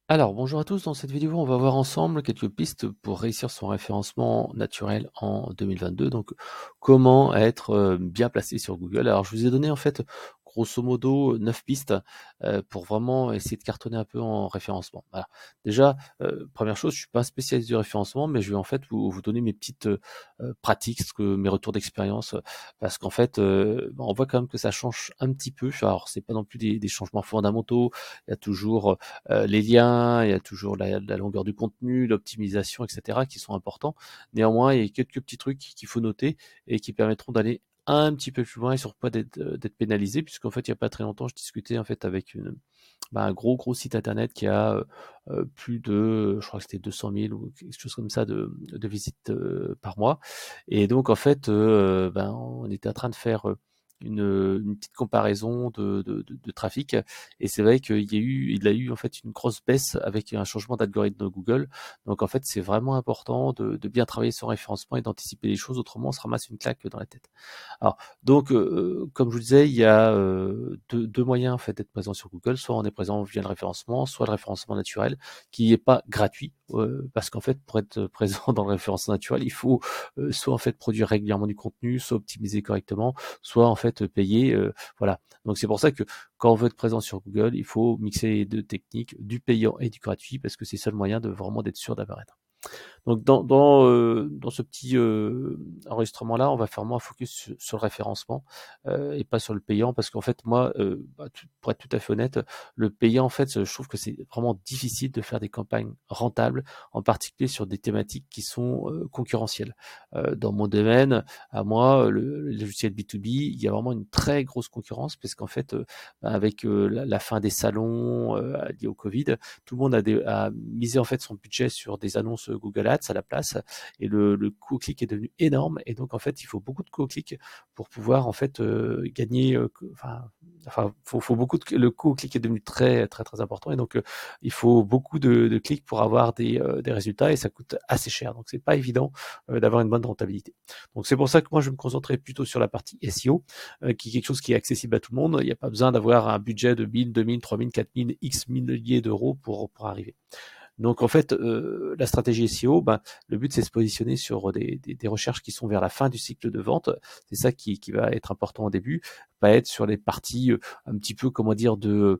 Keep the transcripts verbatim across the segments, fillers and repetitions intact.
Alors, bonjour à tous. Dans cette vidéo, on va voir ensemble quelques pistes pour réussir son référencement naturel en deux mille vingt-deux. Donc, comment être euh, bien placé sur Google. Alors, je vous ai donné en fait, grosso modo, neuf pistes euh, pour vraiment essayer de cartonner un peu en référencement. Voilà. Déjà, euh, première chose, je suis pas un spécialiste du référencement, mais je vais en fait vous, vous donner mes petites euh, pratiques, ce que, mes retours d'expérience, parce qu'en fait, euh, on voit quand même que ça change un petit peu. Alors, c'est pas non plus des, des changements fondamentaux. Il y a toujours euh, les liens, il y a toujours la, la longueur du contenu, l'optimisation, et cetera qui sont importants. Néanmoins, il y a quelques petits trucs qu'il faut noter et qui permettront d'aller un petit peu plus loin et surtout pas d'être euh, d'être pénalisé, puisqu'en fait il y a pas très longtemps je discutais en fait avec une, bah, un gros gros site internet qui a euh, euh, plus de, je crois que c'était deux cent mille ou quelque chose comme ça de, de visites euh, par mois. Et donc en fait euh, ben, on était en train de faire euh, une, une petite comparaison de, de, de, de trafic, et c'est vrai qu'il y a eu, il a eu en fait une grosse baisse avec un changement d'algorithme de Google. Donc en fait, c'est vraiment important de, de bien travailler son référencement et d'anticiper les choses, autrement on se ramasse une claque dans la tête. Alors, donc, euh, comme je vous disais, il y a euh, deux, deux moyens en fait d'être présent sur Google. Soit on est présent via le référencement, soit le référencement naturel, qui n'est pas gratuit, euh, parce qu'en fait, pour être présent dans le référencement naturel, il faut euh, soit en fait produire régulièrement du contenu, soit optimiser correctement, soit en fait payer. Euh, voilà. Donc c'est pour ça que quand on veut être présent sur Google, il faut mixer les deux techniques, du payant et du gratuit, parce que c'est le seul moyen de vraiment d'être sûr d'apparaître. Donc dans, dans, euh, dans ce petit euh, enregistrement-là, on va faire moins focus sur, sur le référencement euh, et pas sur le payant, parce qu'en fait, moi, euh, bah, tout- pour être tout à fait honnête, le payant, en fait, je trouve que c'est vraiment difficile de faire des campagnes rentables, en particulier sur des thématiques qui sont euh, concurrentielles. Euh, dans mon domaine, à moi, le, le logiciel B deux B, il y a vraiment une très grosse concurrence, parce qu'en fait, euh, avec euh, la, la fin des salons euh, liés au Covid, tout le monde a, des, a misé en fait son budget sur des annonces Google Ads à la place, et le, le coût au clic est devenu énorme, et donc en fait il faut beaucoup de coûts au clic pour pouvoir en fait euh, gagner, euh, enfin enfin faut, faut beaucoup de, le coût au clic est devenu très très très important, et donc euh, il faut beaucoup de, de clics pour avoir des, euh, des résultats, et ça coûte assez cher, donc c'est pas évident euh, d'avoir une bonne rentabilité. Donc c'est pour ça que moi je vais me concentrer plutôt sur la partie S E O, euh, qui est quelque chose qui est accessible à tout le monde. Il n'y a pas besoin d'avoir un budget de mille, deux mille, trois mille, quatre mille, X milliers d'euros pour, pour arriver. Donc en fait, euh, la stratégie S E O, ben, le but c'est de se positionner sur des, des, des recherches qui sont vers la fin du cycle de vente. C'est ça qui, qui va être important au début, pas être sur les parties euh, un petit peu, comment dire, de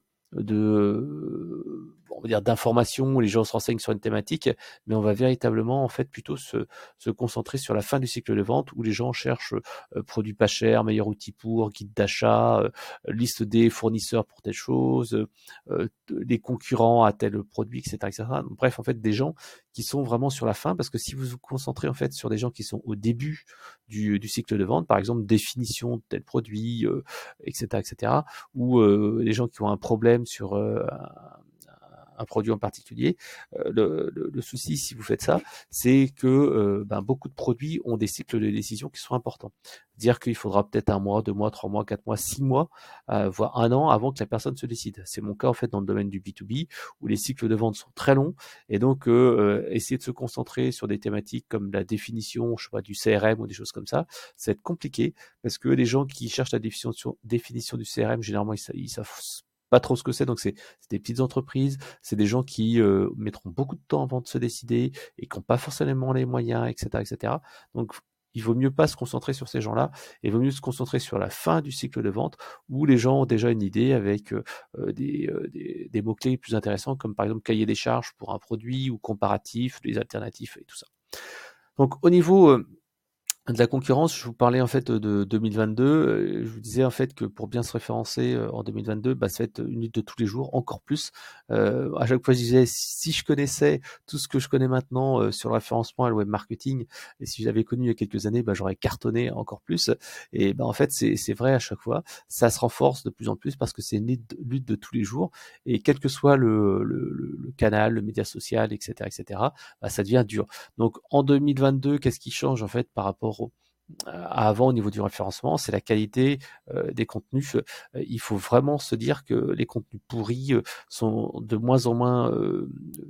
de on va dire d'information où les gens se renseignent sur une thématique, mais on va véritablement en fait plutôt se, se concentrer sur la fin du cycle de vente, où les gens cherchent euh, produits pas chers, meilleurs outils pour, guide d'achat, euh, liste des fournisseurs pour telle chose, euh, les concurrents à tel produit, et cetera, et cetera. Donc, bref, en fait, des gens qui sont vraiment sur la fin, parce que si vous vous concentrez en fait sur des gens qui sont au début du, du cycle de vente, par exemple définition de tel produit, euh, et cetera, et cetera, ou euh, les gens qui ont un problème sur euh, un produit en particulier. Euh, le, le, le, souci, si vous faites ça, c'est que euh, ben, beaucoup de produits ont des cycles de décision qui sont importants. Dire qu'il faudra peut-être un mois, deux mois, trois mois, quatre mois, six mois, euh, voire un an avant que la personne se décide. C'est mon cas en fait dans le domaine du B deux B, où les cycles de vente sont très longs, et donc euh, essayer de se concentrer sur des thématiques comme la définition, je sais pas, du C R M ou des choses comme ça, ça va être compliqué, parce que les gens qui cherchent la définition, définition du C R M, généralement ils, ils savent pas trop ce que c'est, donc c'est des petites entreprises, c'est des gens qui euh, mettront beaucoup de temps avant de se décider et qui n'ont pas forcément les moyens, et cetera, et cetera. Donc il vaut mieux pas se concentrer sur ces gens-là, et il vaut mieux se concentrer sur la fin du cycle de vente, où les gens ont déjà une idée avec euh, des, euh, des, des mots-clés plus intéressants, comme par exemple cahier des charges pour un produit, ou comparatif, des alternatifs et tout ça. Donc au niveau euh, de la concurrence, je vous parlais en fait de deux mille vingt-deux. euh, Je vous disais en fait que pour bien se référencer euh, en deux mille vingt-deux, bah, ça va être une lutte de tous les jours, encore plus. Euh, à chaque fois, je disais, si je connaissais tout ce que je connais maintenant euh, sur le référencement et le web marketing, et si j'avais connu il y a quelques années, bah, j'aurais cartonné encore plus. Et bah, en fait, c'est c'est vrai à chaque fois. Ça se renforce de plus en plus, parce que c'est une lutte, lutte de tous les jours. Et quel que soit le, le, le, le canal, le média social, et cetera, et cetera, bah, ça devient dur. Donc en deux mille vingt-deux, qu'est-ce qui change en fait par rapport au, à avant au niveau du référencement? C'est la qualité euh, des contenus. Euh, il faut vraiment se dire que les contenus pourris euh, sont de moins en moins euh,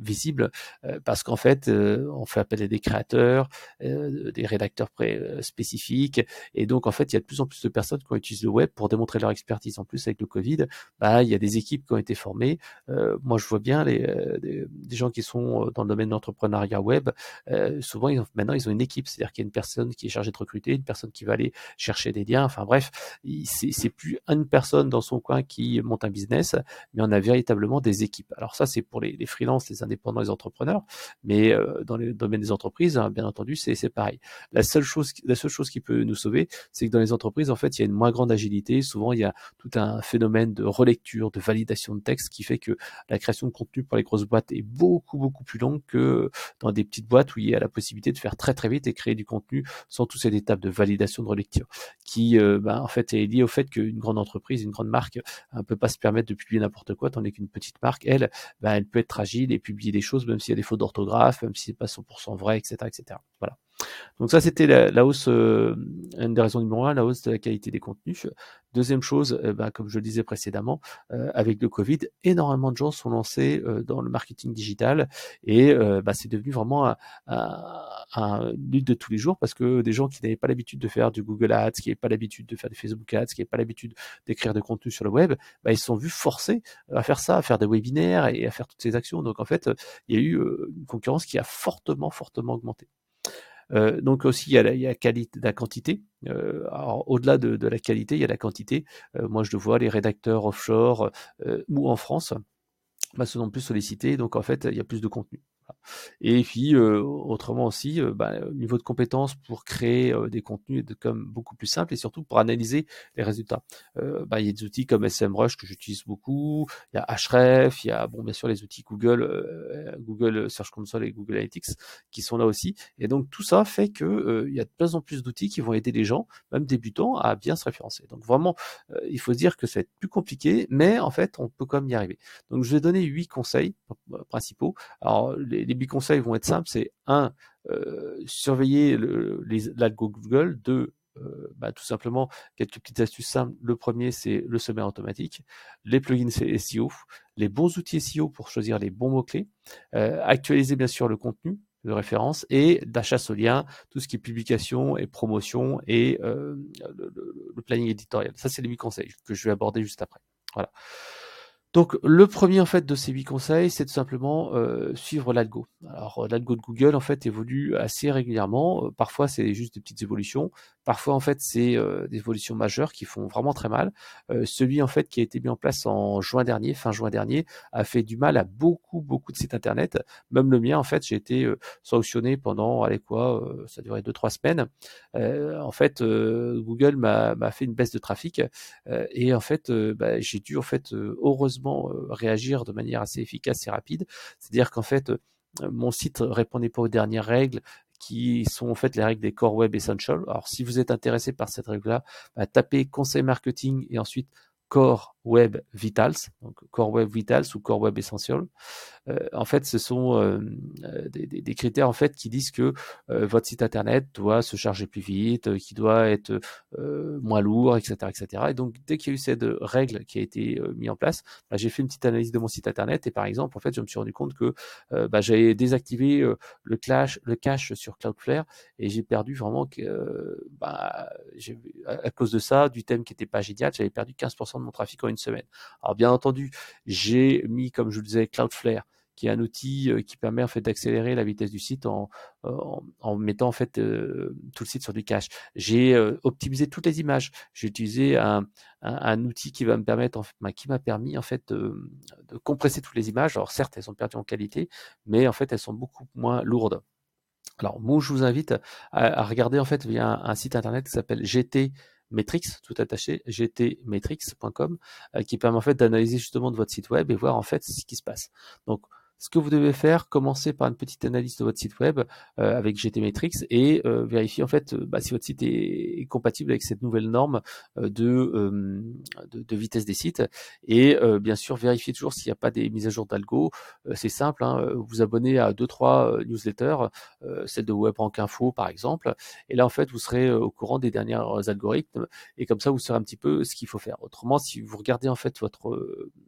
visible euh, parce qu'en fait, euh, on fait appel à des créateurs, euh, des rédacteurs pré- euh, spécifiques, et donc en fait, il y a de plus en plus de personnes qui utilisent le web pour démontrer leur expertise. En plus, avec le Covid, bah, il y a des équipes qui ont été formées. Euh, moi, je vois bien les, euh, des, des gens qui sont dans le domaine de l'entrepreneuriat web. Euh, souvent, ils ont, maintenant, ils ont une équipe, c'est-à-dire qu'il y a une personne qui est chargée de recruter, une personne qui va aller chercher des liens. Enfin bref, c'est, c'est plus une personne dans son coin qui monte un business, mais on a véritablement des équipes. Alors ça, c'est pour les, les freelances, les indépendants, les entrepreneurs, mais euh, dans les domaines des entreprises, hein, bien entendu, c'est, c'est pareil. La seule chose, la seule chose qui peut nous sauver, c'est que dans les entreprises, en fait, il y a une moins grande agilité. Souvent, il y a tout un phénomène de relecture, de validation de texte qui fait que la création de contenu pour les grosses boîtes est beaucoup, beaucoup plus longue que dans des petites boîtes où il y a la possibilité de faire très, très vite et créer du contenu sans toutes ces étapes de validation, de relecture, qui, euh, bah, en fait, est liée au fait qu'une grande entreprise, une grande marque, ne peut pas se permettre de publier n'importe quoi, tandis qu'une petite marque, elle, bah, elle peut être agile et publier des choses, même s'il y a des fautes d'orthographe, même si c'est pas cent pour cent vrai, et cetera, et cetera. Voilà. Donc ça, c'était la, la hausse, euh, une des raisons numéro un, la hausse de la qualité des contenus. Deuxième chose, euh, bah, comme je le disais précédemment, euh, avec le Covid, énormément de gens sont lancés euh, dans le marketing digital et euh, bah, c'est devenu vraiment un, un, un lutte de tous les jours parce que des gens qui n'avaient pas l'habitude de faire du Google Ads, qui n'avaient pas l'habitude de faire du Facebook Ads, qui n'avaient pas l'habitude d'écrire de contenu sur le web, bah, ils se sont vus forcés à faire ça, à faire des webinaires et à faire toutes ces actions. Donc en fait, il y a eu euh, une concurrence qui a fortement, fortement augmenté. Euh, donc aussi, il y a la, il y a qualité, la quantité. Euh, alors, au-delà de, de la qualité, il y a la quantité. Euh, moi, je le vois, les rédacteurs offshore euh, ou en France bah, se sont plus sollicités. Donc, en fait, il y a plus de contenu. Et puis, euh, autrement aussi, euh, bah, niveau de compétences pour créer euh, des contenus est comme beaucoup plus simple et surtout pour analyser les résultats. Euh, bah, il y a des outils comme SEMrush que j'utilise beaucoup, il y a Ahref, il y a bon bien sûr les outils Google, euh, Google Search Console et Google Analytics qui sont là aussi. Et donc tout ça fait que euh, il y a de plus en plus d'outils qui vont aider les gens, même débutants, à bien se référencer. Donc vraiment, euh, il faut se dire que ça va être plus compliqué, mais en fait, on peut quand même y arriver. Donc je vais donner huit conseils euh, principaux. Alors les, les huit conseils vont être simples, c'est un, euh, surveiller le, les, l'algo Google, deux, euh, bah, tout simplement quelques petites astuces simples. Le premier, c'est le sommaire automatique, les plugins S E O, les bons outils S E O pour choisir les bons mots-clés, euh, actualiser bien sûr le contenu de référence et la chasse aux liens, tout ce qui est publication et promotion et euh, le, le, le planning éditorial. Ça, c'est les huit conseils que je vais aborder juste après. Voilà. Donc le premier en fait de ces huit conseils, c'est tout simplement euh, suivre l'algo. Alors l'algo de Google en fait évolue assez régulièrement. Euh, parfois c'est juste des petites évolutions. Parfois en fait c'est euh, des évolutions majeures qui font vraiment très mal. Euh, celui en fait qui a été mis en place en juin dernier, fin juin dernier, a fait du mal à beaucoup beaucoup de sites internet. Même le mien en fait, j'ai été euh, sanctionné pendant allez quoi, euh, ça a duré deux trois semaines. Euh, en fait euh, Google m'a, m'a fait une baisse de trafic euh, et en fait euh, bah, j'ai dû en fait euh, heureusement réagir de manière assez efficace et rapide. C'est-à-dire qu'en fait, mon site répondait pas aux dernières règles qui sont en fait les règles des Core Web Essentials. Alors, si vous êtes intéressé par cette règle-là, bah, tapez conseil marketing et ensuite Core Web Vitals, donc Core Web Vitals ou Core Web Essentials. Euh, en fait, ce sont euh, des, des, des critères en fait qui disent que euh, votre site internet doit se charger plus vite, euh, qui doit être euh, moins lourd, et cetera, et cetera. Et donc, dès qu'il y a eu cette règle qui a été euh, mise en place, bah, j'ai fait une petite analyse de mon site internet et par exemple, en fait, je me suis rendu compte que euh, bah, j'avais désactivé euh, le cache, le cache sur Cloudflare et j'ai perdu vraiment que, euh, bah, j'ai, à, à cause de ça, du thème qui n'était pas génial, j'avais perdu quinze pour cent de mon trafic en une semaine. Alors, bien entendu, j'ai mis, comme je vous le disais, Cloudflare qui est un outil euh, qui permet en fait d'accélérer la vitesse du site en, en, en mettant en fait euh, tout le site sur du cache. J'ai euh, optimisé toutes les images. J'ai utilisé un, un, un outil qui va me permettre, en fait, bah, qui m'a permis en fait de, de compresser toutes les images. Alors certes, elles sont perdues en qualité, mais en fait, elles sont beaucoup moins lourdes. Alors moi, je vous invite à, à regarder en fait via un, un site internet qui s'appelle G T Metrix, tout attaché, g t metrix point com, euh, qui permet en fait d'analyser justement de votre site web et voir en fait ce qui se passe. Donc, ce que vous devez faire, commencer par une petite analyse de votre site web euh, avec G T Metrix et euh, vérifier en fait euh, bah, si votre site est, est compatible avec cette nouvelle norme euh, de, euh, de, de vitesse des sites et euh, bien sûr vérifier toujours s'il n'y a pas des mises à jour d'algo. Euh, c'est simple, hein, vous abonnez à deux trois euh, newsletters, euh, celle de WebRank Info par exemple, et là en fait vous serez euh, au courant des derniers algorithmes et comme ça vous saurez un petit peu ce qu'il faut faire. Autrement, si vous regardez en fait votre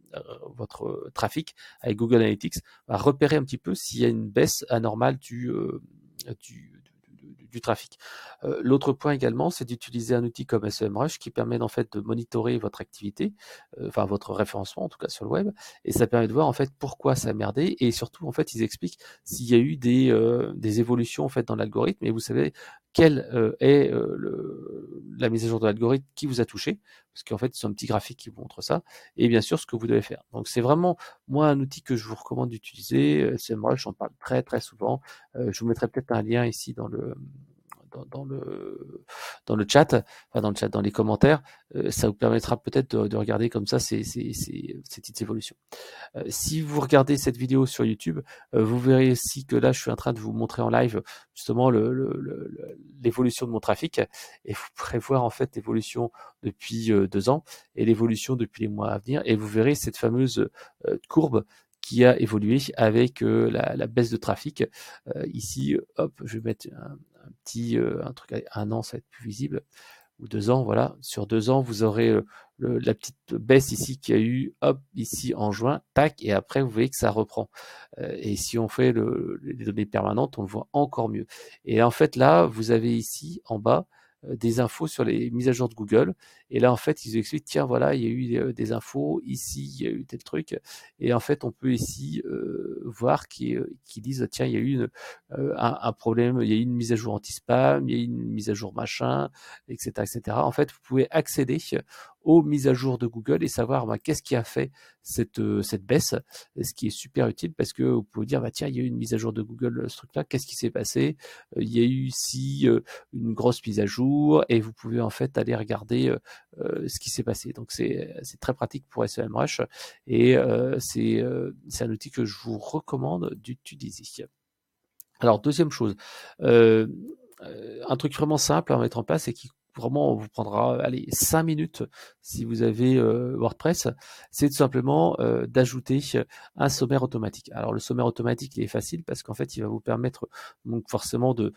euh, votre trafic avec Google Analytics va repérer un petit peu s'il y a une baisse anormale du, euh, du, du, du trafic. Euh, l'autre point également, c'est d'utiliser un outil comme SEMrush qui permet en fait de monitorer votre activité, euh, enfin votre référencement en tout cas sur le web, et ça permet de voir en fait pourquoi ça a merdé, et surtout en fait ils expliquent s'il y a eu des, euh, des évolutions en fait dans l'algorithme, et vous savez quelle euh, est euh, le, la mise à jour de l'algorithme qui vous a touché, parce qu'en fait c'est un petit graphique qui vous montre ça, et bien sûr ce que vous devez faire. Donc c'est vraiment moi un outil que je vous recommande d'utiliser. SEMrush, j'en parle très très souvent. Euh, je vous mettrai peut-être un lien ici dans le dans, dans le dans le chat, enfin dans le chat, dans les commentaires. Euh, ça vous permettra peut-être de, de regarder comme ça ces, ces, ces, ces petites évolutions. Euh, si vous regardez cette vidéo sur YouTube, euh, vous verrez aussi que là, je suis en train de vous montrer en live justement le, le, le, l'évolution de mon trafic, et vous pourrez voir en fait l'évolution depuis euh, deux ans et l'évolution depuis les mois à venir, et vous verrez cette fameuse euh, courbe qui a évolué avec euh, la, la baisse de trafic. Euh, ici, hop, je vais mettre un, un petit euh, un truc à un an, ça va être plus visible, ou deux ans, voilà. Sur deux ans, vous aurez euh, le, la petite baisse ici qu'il y a eu, hop, ici en juin, tac, et après vous voyez que ça reprend. Euh, et si on fait le, les données permanentes, on le voit encore mieux. Et en fait là, vous avez ici en bas euh, des infos sur les mises à jour de Google. Et là en fait, ils expliquent, tiens voilà, il y a eu euh, des infos, ici il y a eu tel truc. Et en fait, on peut ici euh, voir qu'ils qui disent, tiens, il y a eu une, euh, un, un problème, il y a eu une mise à jour anti-spam, il y a eu une mise à jour machin, et cetera, et cetera. En fait, vous pouvez accéder aux mises à jour de Google et savoir bah, qu'est-ce qui a fait cette, euh, cette baisse, ce qui est super utile parce que vous pouvez dire bah, tiens, il y a eu une mise à jour de Google, ce truc-là, qu'est-ce qui s'est passé, euh, il y a eu ici euh, une grosse mise à jour, et vous pouvez en fait aller regarder euh, euh, ce qui s'est passé. Donc c'est, c'est très pratique pour SEMrush, et euh, c'est, euh, c'est un outil que je vous recommande d'utiliser. Alors deuxième chose, euh, euh, un truc vraiment simple à mettre en place et qui vraiment vous prendra allez cinq minutes si vous avez euh, WordPress, c'est tout simplement euh, d'ajouter un sommaire automatique. Alors le sommaire automatique il est facile parce qu'en fait il va vous permettre donc forcément de,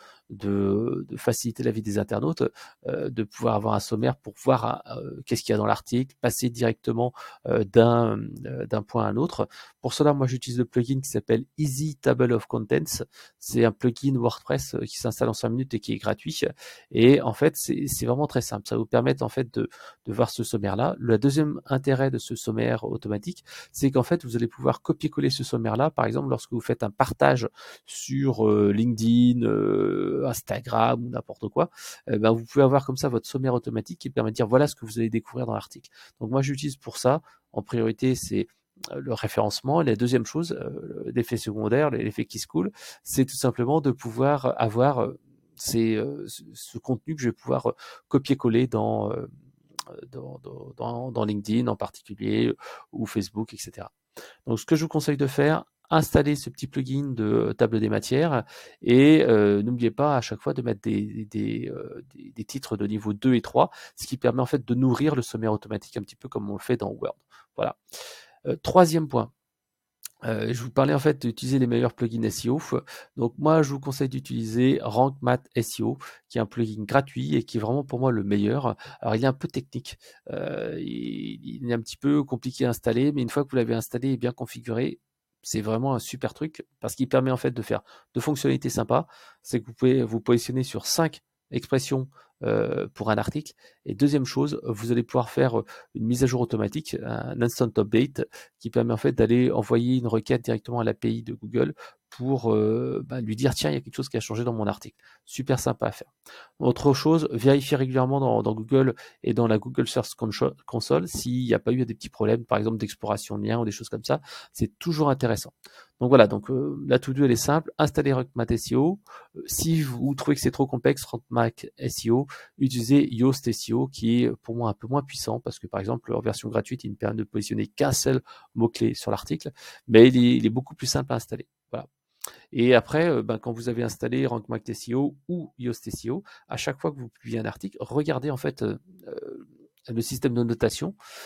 de, de faciliter la vie des internautes, euh, de pouvoir avoir un sommaire pour voir euh, qu'est-ce qu'il y a dans l'article, passer directement euh, d'un, euh, d'un point à un autre. Pour cela, moi j'utilise le plugin qui s'appelle Easy Table of Contents. C'est un plugin WordPress qui s'installe en cinq minutes et qui est gratuit. Et en fait, c'est, c'est vraiment très simple. Ça vous permet en fait de, de voir ce sommaire-là. Le deuxième intérêt de ce sommaire automatique, c'est qu'en fait, vous allez pouvoir copier-coller ce sommaire-là. Par exemple, lorsque vous faites un partage sur euh, LinkedIn, euh, Instagram ou n'importe quoi, eh ben, vous pouvez avoir comme ça votre sommaire automatique qui permet de dire voilà ce que vous allez découvrir dans l'article. Donc moi, j'utilise pour ça. En priorité, c'est le référencement. Et la deuxième chose, euh, l'effet secondaire, l'effet qui se coule, c'est tout simplement de pouvoir avoir euh, ces, euh, ce, ce contenu que je vais pouvoir euh, copier-coller dans, euh, dans, dans, dans LinkedIn en particulier, euh, ou Facebook, et cetera. Donc ce que je vous conseille de faire, installer ce petit plugin de table des matières, et euh, n'oubliez pas à chaque fois de mettre des, des, euh, des, des titres de niveau deux et trois, ce qui permet en fait de nourrir le sommaire automatique un petit peu comme on le fait dans Word. Voilà. Euh, troisième point, euh, je vous parlais en fait d'utiliser les meilleurs plugins S E O. Donc moi, je vous conseille d'utiliser Rank Math S E O, qui est un plugin gratuit et qui est vraiment pour moi le meilleur. Alors il est un peu technique, euh, il, il est un petit peu compliqué à installer, mais une fois que vous l'avez installé et bien configuré, c'est vraiment un super truc parce qu'il permet en fait de faire deux fonctionnalités sympas. C'est que vous pouvez vous positionner sur cinq expressions euh, pour un article. Et deuxième chose, vous allez pouvoir faire une mise à jour automatique, un instant update, qui permet en fait d'aller envoyer une requête directement à l'A P I de Google pour euh, bah, lui dire tiens, il y a quelque chose qui a changé dans mon article. Super sympa à faire. Autre chose, vérifiez régulièrement dans, dans Google et dans la Google Search Console s'il n'y a pas eu des petits problèmes, par exemple d'exploration de liens ou des choses comme ça. C'est toujours intéressant. Donc voilà, donc euh, la to-do elle est simple, installez RankMath S E O. Euh, si vous trouvez que c'est trop complexe, RankMath S E O, utilisez Yoast S E O qui est pour moi un peu moins puissant parce que par exemple en version gratuite il ne permet de positionner qu'un seul mot-clé sur l'article, mais il est, il est beaucoup plus simple à installer. Voilà. Et après, euh, ben, quand vous avez installé RankMath S E O ou Yoast S E O, à chaque fois que vous publiez un article, regardez en fait euh, le système de notation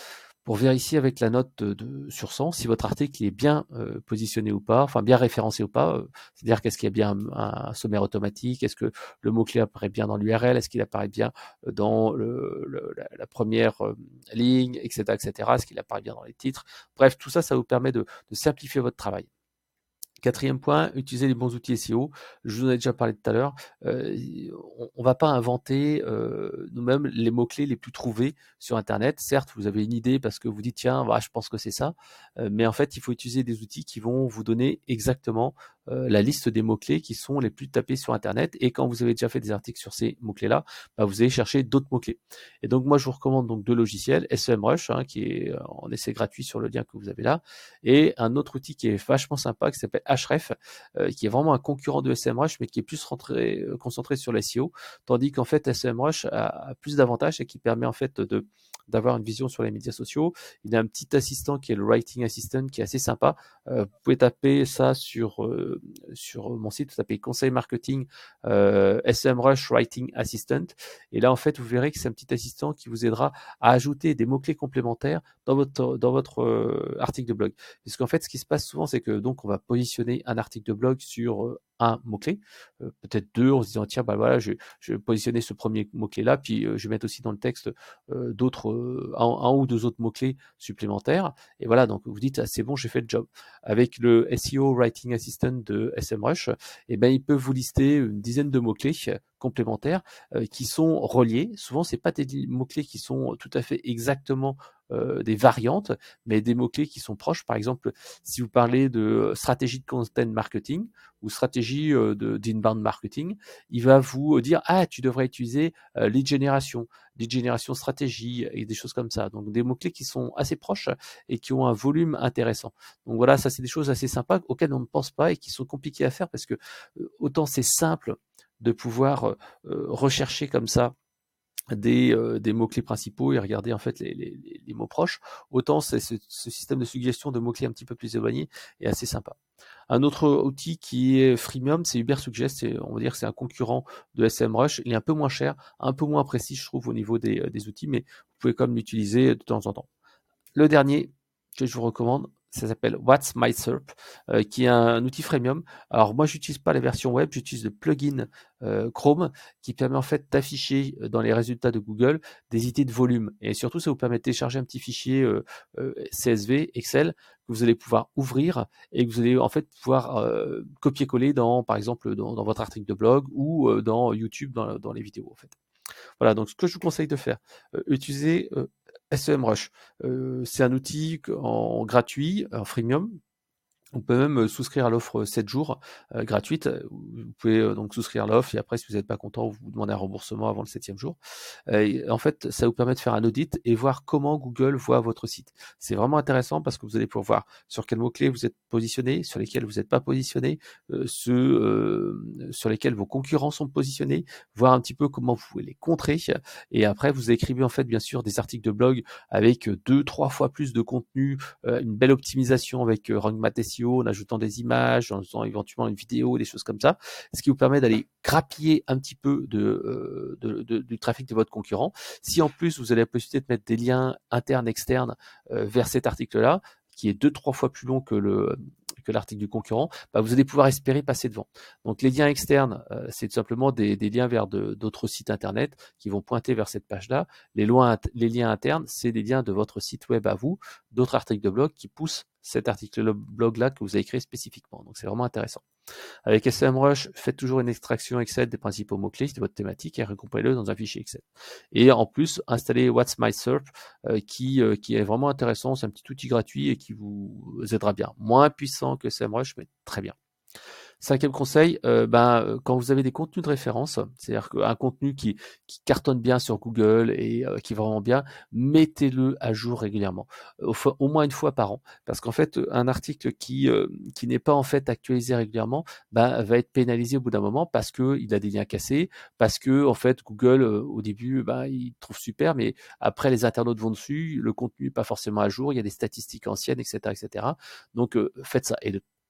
pour vérifier avec la note de, de sur cent si votre article est bien euh, positionné ou pas, enfin bien référencé ou pas. Euh, c'est-à-dire qu'est-ce qu'il y a bien un, un sommaire automatique, est-ce que le mot-clé apparaît bien dans l'U R L, est-ce qu'il apparaît bien dans le, le, la, la première euh, ligne, et cetera, et cetera. Est-ce qu'il apparaît bien dans les titres. Bref, tout ça, ça vous permet de, de simplifier votre travail. Quatrième point, utiliser les bons outils S E O. Je vous en ai déjà parlé tout à l'heure. Euh, on ne va pas inventer euh, nous-mêmes les mots-clés les plus trouvés sur Internet. Certes, vous avez une idée parce que vous dites tiens, bah, je pense que c'est ça. Euh, mais en fait, il faut utiliser des outils qui vont vous donner exactement euh, la liste des mots-clés qui sont les plus tapés sur Internet. Et quand vous avez déjà fait des articles sur ces mots-clés-là, bah, vous allez chercher d'autres mots-clés. Et donc, moi, je vous recommande donc deux logiciels, SEMrush, hein, qui est en essai gratuit sur le lien que vous avez là, et un autre outil qui est vachement sympa qui s'appelle Ahref, euh, qui est vraiment un concurrent de SEMrush, mais qui est plus rentré, euh, concentré sur l'S E O, tandis qu'en fait SEMrush a, a plus d'avantages et qui permet en fait de d'avoir une vision sur les médias sociaux. Il a un petit assistant qui est le Writing Assistant qui est assez sympa. Euh, vous pouvez taper ça sur euh, sur mon site, vous tapez conseil marketing euh, SEMrush Writing Assistant, et là en fait vous verrez que c'est un petit assistant qui vous aidera à ajouter des mots-clés complémentaires dans votre dans votre euh, article de blog. Parce qu'en fait ce qui se passe souvent c'est que donc on va positionner un article de blog sur euh, un mot-clé, euh, peut-être deux, en se disant tiens bah voilà je, je vais positionner ce premier mot-clé là, puis euh, je vais mettre aussi dans le texte euh, d'autres euh, un, un ou deux autres mots-clés supplémentaires, et voilà, donc vous dites ah, c'est bon, j'ai fait le job. Avec le S E O Writing Assistant de SEMrush, et ben il peut vous lister une dizaine de mots-clés complémentaires euh, qui sont reliés. Souvent c'est pas des mots-clés qui sont tout à fait exactement euh, des variantes, mais des mots-clés qui sont proches. Par exemple, si vous parlez de stratégie de content marketing ou stratégie euh, de d'inbound marketing, il va vous dire ah tu devrais utiliser euh, lead generation, lead generation stratégie et des choses comme ça. Donc des mots-clés qui sont assez proches et qui ont un volume intéressant. Donc voilà, ça c'est des choses assez sympas auxquelles on ne pense pas et qui sont compliquées à faire parce que euh, autant c'est simple de pouvoir euh, rechercher comme ça des, euh, des mots-clés principaux et regarder en fait les, les, les mots proches, autant c'est ce, ce système de suggestion de mots-clés un petit peu plus éloignés est assez sympa. Un autre outil qui est freemium, c'est Ubersuggest, c'est, on va dire que c'est un concurrent de SEMrush, il est un peu moins cher, un peu moins précis je trouve au niveau des, des outils, mais vous pouvez quand même l'utiliser de temps en temps. Le dernier que je vous recommande, ça s'appelle What's My S E R P, euh, qui est un outil freemium. Alors moi, j'utilise pas la version web, j'utilise le plugin euh, Chrome qui permet en fait d'afficher dans les résultats de Google des idées de volume. Et surtout, ça vous permet de télécharger un petit fichier euh, euh, C S V, Excel, que vous allez pouvoir ouvrir et que vous allez en fait pouvoir euh, copier-coller dans, par exemple, dans, dans votre article de blog ou euh, dans YouTube, dans, dans les vidéos en fait. Voilà, donc ce que je vous conseille de faire, euh, utilisez euh, SEMrush. Euh, c'est un outil en gratuit, en freemium. On peut même souscrire à l'offre sept jours euh, gratuite. Vous pouvez euh, donc souscrire à l'offre et après, si vous n'êtes pas content, vous demandez un remboursement avant le septième jour. Euh, en fait, ça vous permet de faire un audit et voir comment Google voit votre site. C'est vraiment intéressant parce que vous allez pouvoir voir sur quels mots-clés vous êtes positionné, sur lesquels vous n'êtes pas positionné, euh, ceux euh, sur lesquels vos concurrents sont positionnés, voir un petit peu comment vous pouvez les contrer. Et après, vous écrivez en fait, bien sûr, des articles de blog avec deux, trois fois plus de contenu, euh, une belle optimisation avec euh, Rank Math S E O, en ajoutant des images, en faisant éventuellement une vidéo, des choses comme ça, ce qui vous permet d'aller grappiller un petit peu de, euh, de, de, du trafic de votre concurrent. Si en plus vous avez la possibilité de mettre des liens internes, externes euh, vers cet article-là, qui est deux, trois fois plus long que le que l'article du concurrent, bah vous allez pouvoir espérer passer devant. Donc les liens externes, euh, c'est tout simplement des, des liens vers de, d'autres sites internet qui vont pointer vers cette page-là. Les, loin, les liens internes, c'est des liens de votre site web à vous, d'autres articles de blog qui poussent cet article de blog-là que vous avez créé spécifiquement. Donc c'est vraiment intéressant. Avec SEMrush, faites toujours une extraction Excel des principaux mots-clés de votre thématique et recompilez-le dans un fichier Excel. Et en plus, installez What's My S E R P euh, qui, euh, qui est vraiment intéressant. C'est un petit outil gratuit et qui vous aidera bien. Moins puissant que SEMrush, mais très bien. Cinquième conseil, euh, ben, quand vous avez des contenus de référence, c'est-à-dire qu'un contenu qui, qui cartonne bien sur Google et euh, qui va vraiment bien, mettez-le à jour régulièrement, au, au moins une fois par an, parce qu'en fait, un article qui euh, qui n'est pas en fait actualisé régulièrement, ben, va être pénalisé au bout d'un moment parce que il a des liens cassés, parce que en fait Google euh, au début, ben, il trouve super, mais après les internautes vont dessus, le contenu n'est pas forcément à jour, il y a des statistiques anciennes, et cetera, et cetera. Donc euh, faites ça et de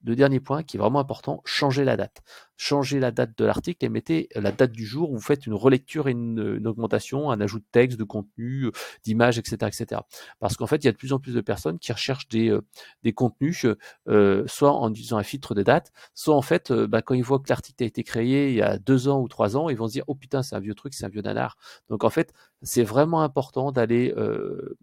le dernier point qui est vraiment important, changez la date. Changez la date de l'article et mettez la date du jour où vous faites une relecture et une, une augmentation, un ajout de texte, de contenu, d'images, et cetera, et cetera. Parce qu'en fait, il y a de plus en plus de personnes qui recherchent des, euh, des contenus, euh, soit en utilisant un filtre de date, soit en fait, euh, bah, quand ils voient que l'article a été créé il y a deux ans ou trois ans, ils vont se dire, oh putain, c'est un vieux truc, c'est un vieux nanar. Donc en fait, c'est vraiment important d'aller euh,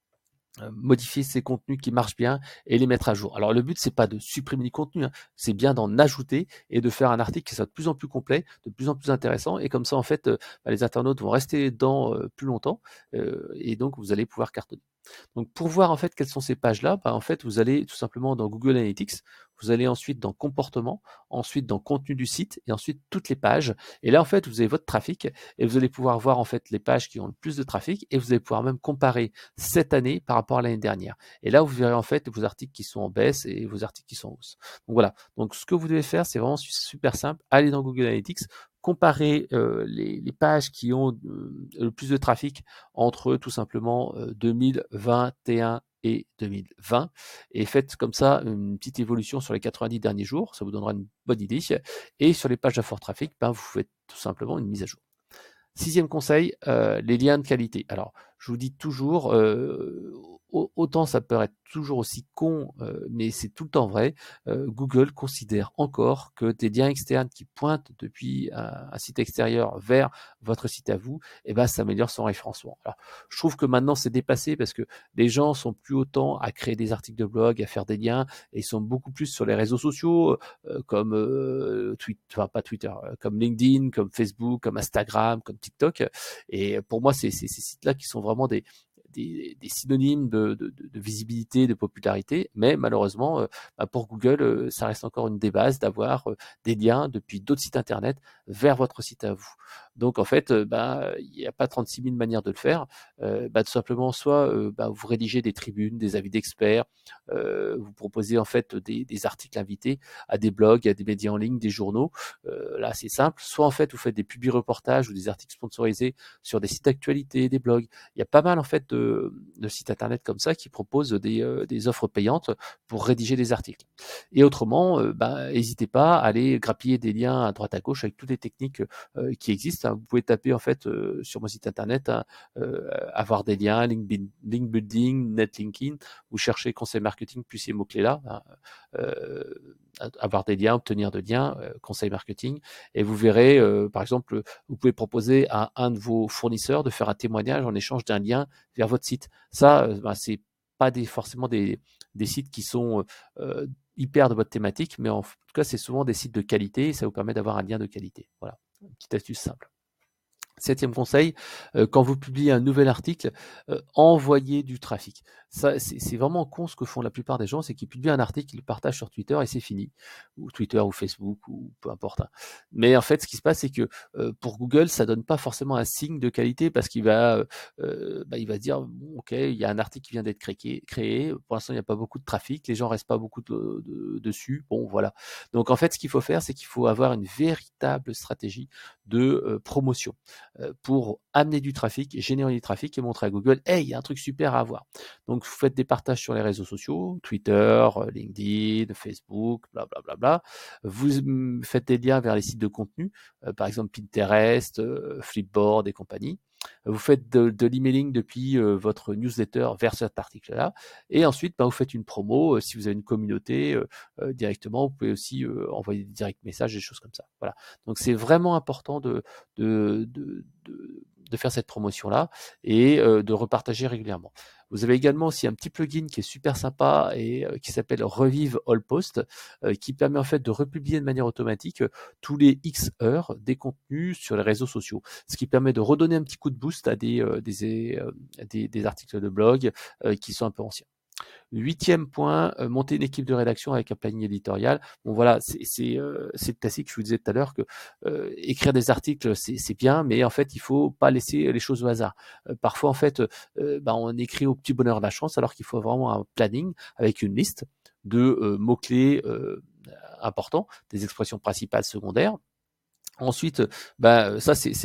modifier ces contenus qui marchent bien et les mettre à jour. Alors le but c'est pas de supprimer les contenus, hein, c'est bien d'en ajouter et de faire un article qui soit de plus en plus complet, de plus en plus intéressant et comme ça en fait euh, bah, les internautes vont rester dedans euh, plus longtemps euh, et donc vous allez pouvoir cartonner. Donc pour voir en fait quelles sont ces pages-là, bah, en fait vous allez tout simplement dans Google Analytics, vous allez ensuite dans comportement, ensuite dans contenu du site et ensuite toutes les pages. Et là en fait vous avez votre trafic et vous allez pouvoir voir en fait les pages qui ont le plus de trafic et vous allez pouvoir même comparer cette année par rapport à l'année dernière. Et là vous verrez en fait vos articles qui sont en baisse et vos articles qui sont en hausse. Donc voilà. Donc ce que vous devez faire c'est vraiment super simple. Allez dans Google Analytics, comparer euh, les, les pages qui ont euh, le plus de trafic entre tout simplement euh, deux mille vingt et un et deux mille vingt et faites comme ça une petite évolution sur les quatre-vingt-dix derniers jours, ça vous donnera une bonne idée. Et sur les pages à fort trafic, ben, vous faites tout simplement une mise à jour. Sixième conseil, euh, les liens de qualité. Alors, je vous dis toujours, euh, autant ça peut être toujours aussi con, euh, mais c'est tout le temps vrai. Euh, Google considère encore que des liens externes qui pointent depuis un, un site extérieur vers votre site à vous, eh ben, ça améliore son référencement. Alors, je trouve que maintenant c'est dépassé parce que les gens sont plus autant à créer des articles de blog, à faire des liens, et ils sont beaucoup plus sur les réseaux sociaux euh, comme euh, Twitter, enfin pas Twitter, euh, comme LinkedIn, comme Facebook, comme Instagram, comme TikTok. Et pour moi, c'est ces sites-là qui sont vraiment des des, des synonymes de, de, de, visibilité, de popularité, mais malheureusement, euh, bah pour Google, euh, ça reste encore une des bases d'avoir euh, des liens depuis d'autres sites internet vers votre site à vous. Donc en fait, euh, bah, il n'y a pas trente-six mille manières de le faire. Euh, bah, tout simplement, soit euh, bah, vous rédigez des tribunes, des avis d'experts, euh, vous proposez en fait des, des articles invités à des blogs, à des médias en ligne, des journaux. Euh, là, c'est simple. Soit en fait, vous faites des publi-reportages ou des articles sponsorisés sur des sites d'actualité, des blogs. Il y a pas mal en fait de, de sites internet comme ça qui proposent des, euh, des offres payantes pour rédiger des articles. Et autrement, euh, bah, n'hésitez pas à aller grappiller des liens à droite à gauche avec toutes les techniques euh, qui existent. Vous pouvez taper en fait euh, sur mon site internet, hein, euh, avoir des liens, link, link building, netlinking. Vous cherchez conseil marketing plus ces mots clés là. Hein, euh, avoir des liens, obtenir de liens, euh, conseil marketing, et vous verrez, euh, par exemple, vous pouvez proposer à un de vos fournisseurs de faire un témoignage en échange d'un lien vers votre site. Ça, euh, ben, c'est pas des, forcément des, des sites qui sont euh, hyper de votre thématique, mais en tout cas, c'est souvent des sites de qualité et ça vous permet d'avoir un lien de qualité. Voilà, une petite astuce simple. Septième conseil, euh, quand vous publiez un nouvel article, euh, envoyez du trafic. Ça, c'est vraiment con ce que font la plupart des gens, c'est qu'ils publient un article, ils le partagent sur Twitter et c'est fini, ou Twitter ou Facebook ou peu importe. Hein. Mais en fait, ce qui se passe, c'est que euh, pour Google, ça donne pas forcément un signe de qualité parce qu'il va, euh, bah, il va dire, bon, ok, il y a un article qui vient d'être créé, créé. Pour l'instant, il n'y a pas beaucoup de trafic, les gens restent pas beaucoup de, de, dessus. Bon, voilà. Donc en fait, ce qu'il faut faire, c'est qu'il faut avoir une véritable stratégie de euh, promotion pour amener du trafic, générer du trafic et montrer à Google, hey, il y a un truc super à avoir. Donc, vous faites des partages sur les réseaux sociaux, Twitter, LinkedIn, Facebook, blablabla. Bla, bla, bla. Vous faites des liens vers les sites de contenu, euh, par exemple Pinterest, euh, Flipboard et compagnie. Vous faites de, de l'emailing depuis euh, votre newsletter vers cet article-là. Et ensuite, bah, vous faites une promo. Euh, si vous avez une communauté euh, euh, directement, vous pouvez aussi euh, envoyer des direct messages, des choses comme ça. Voilà. Donc, c'est vraiment important de, de, de, de, de faire cette promotion-là et euh, de repartager régulièrement. Vous avez également aussi un petit plugin qui est super sympa et euh, qui s'appelle Revive All Posts, euh, qui permet en fait de republier de manière automatique euh, tous les X heures des contenus sur les réseaux sociaux, ce qui permet de redonner un petit coup de boost à des, euh, des, euh, des, des articles de blog euh, qui sont un peu anciens. Huitième point, euh, monter une équipe de rédaction avec un planning éditorial. Bon voilà, c'est euh, le classique, je vous disais tout à l'heure que euh, écrire des articles, c'est bien, mais en fait, il faut pas laisser les choses au hasard. Euh, parfois, en fait, euh, bah, on écrit au petit bonheur de la chance, alors qu'il faut vraiment un planning avec une liste de euh, mots-clés euh, importants, des expressions principales, secondaires. Ensuite, bah, ça, c'est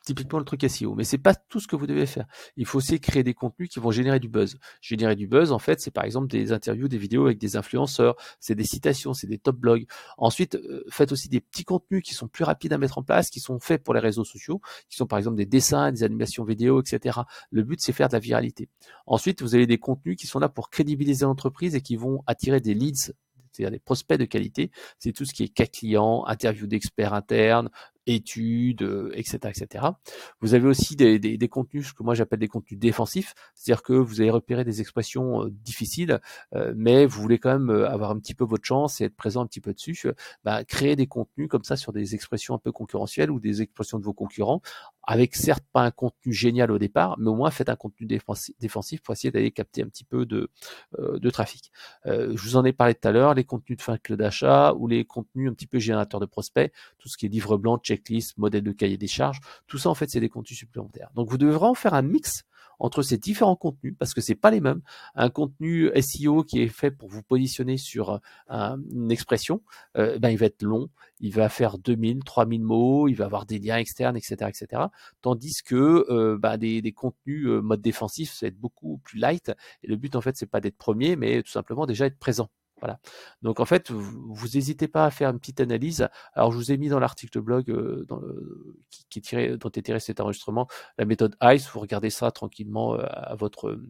typiquement le truc S E O. Mais c'est pas tout ce que vous devez faire. Il faut aussi créer des contenus qui vont générer du buzz. Générer du buzz, en fait, c'est par exemple des interviews, des vidéos avec des influenceurs, c'est des citations, c'est des top blogs. Ensuite, euh, faites aussi des petits contenus qui sont plus rapides à mettre en place, qui sont faits pour les réseaux sociaux, qui sont par exemple des dessins, des animations vidéo, et cetera. Le but, c'est faire de la viralité. Ensuite, vous avez des contenus qui sont là pour crédibiliser l'entreprise et qui vont attirer des leads, c'est-à-dire des prospects de qualité. C'est tout ce qui est cas client, interview d'experts internes, études, euh, et cetera, et cetera. Vous avez aussi des, des, des contenus, ce que moi j'appelle des contenus défensifs, c'est-à-dire que vous avez repéré des expressions euh, difficiles, euh, mais vous voulez quand même euh, avoir un petit peu votre chance et être présent un petit peu dessus. Bah, créer des contenus comme ça sur des expressions un peu concurrentielles ou des expressions de vos concurrents, avec certes pas un contenu génial au départ, mais au moins faites un contenu défensif, défensif pour essayer d'aller capter un petit peu de, euh, de trafic. Euh, je vous en ai parlé tout à l'heure, les contenus de fin d'achat ou les contenus un petit peu générateurs de prospects, tout ce qui est livre blanc, checklist, modèle de cahier des charges, tout ça en fait c'est des contenus supplémentaires. Donc vous devrez en faire un mix entre ces différents contenus parce que c'est pas les mêmes. Un contenu S E O qui est fait pour vous positionner sur un, une expression, euh, ben il va être long, il va faire deux mille, trois mille mots, il va avoir des liens externes, et cetera, et cetera. Tandis que euh, ben, des, des contenus euh, mode défensif, ça va être beaucoup plus light. Et le but en fait c'est pas d'être premier, mais tout simplement déjà être présent. Voilà. Donc en fait, vous n'hésitez pas à faire une petite analyse. Alors je vous ai mis dans l'article blog euh, dans le, qui, qui est tiré, dont est tiré cet enregistrement la méthode I C E. Vous regardez ça tranquillement euh, à votre euh,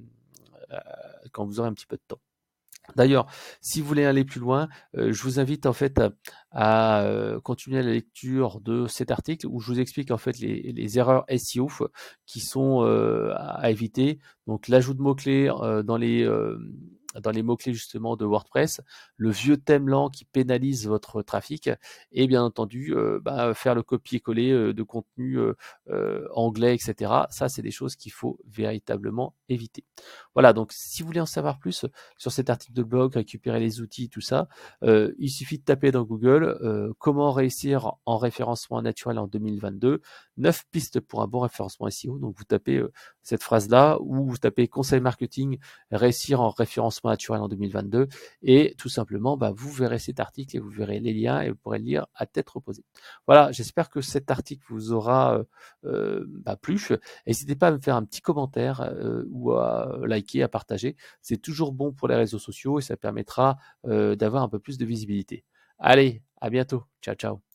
quand vous aurez un petit peu de temps. D'ailleurs, si vous voulez aller plus loin, euh, je vous invite en fait à, à euh, continuer la lecture de cet article où je vous explique en fait les, les erreurs S E O qui sont euh, à éviter. Donc l'ajout de mots-clés euh, dans les euh, dans les mots-clés justement de WordPress, le vieux thème lent qui pénalise votre trafic et bien entendu euh, bah, faire le copier-coller euh, de contenu euh, euh, anglais, et cetera. Ça, c'est des choses qu'il faut véritablement éviter. Voilà, donc si vous voulez en savoir plus sur cet article de blog, récupérer les outils, tout ça, euh, il suffit de taper dans Google euh, comment réussir en référencement naturel en deux mille vingt-deux, neuf pistes pour un bon référencement S E O. Donc vous tapez euh, cette phrase-là ou vous tapez conseil marketing, réussir en référencement naturel en deux mille vingt-deux et tout simplement, bah, vous verrez cet article et vous verrez les liens et vous pourrez le lire à tête reposée. Voilà, j'espère que cet article vous aura euh, bah, plu. N'hésitez pas à me faire un petit commentaire euh, ou à liker, à partager. C'est toujours bon pour les réseaux sociaux et ça permettra euh, d'avoir un peu plus de visibilité. Allez, à bientôt. Ciao, ciao.